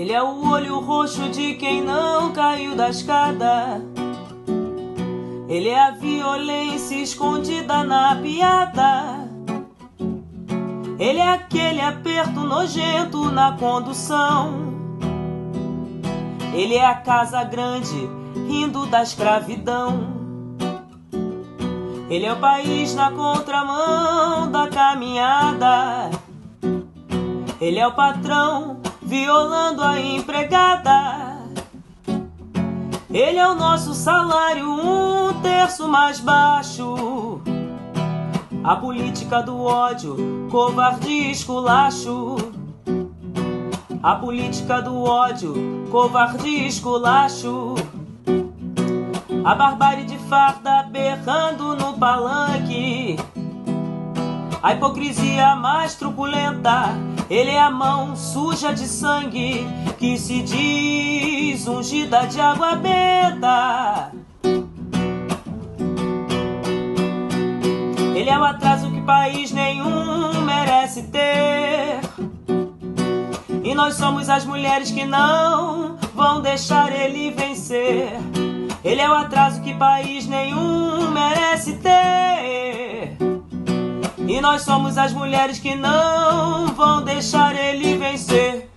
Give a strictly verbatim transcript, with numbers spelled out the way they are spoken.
Ele é o olho roxo de quem não caiu da escada. Ele é a violência escondida na piada. Ele é aquele aperto nojento na condução. Ele é a casa grande rindo da escravidão. Ele é o país na contramão da caminhada. Ele é o patrão violando a empregada. Ele é o nosso salário um terço mais baixo. A política do ódio, covarde e esculacho. A política do ódio, covarde e esculacho. A barbárie de farda berrando no palanque. A hipocrisia mais truculenta. Ele é a mão suja de sangue que se diz ungida de água benta. Ele é o atraso que país nenhum merece ter. E nós somos as mulheres que não vão deixar ele vencer. Ele é o atraso que país nenhum merece ter. E nós somos as mulheres que não vão deixar ele vencer.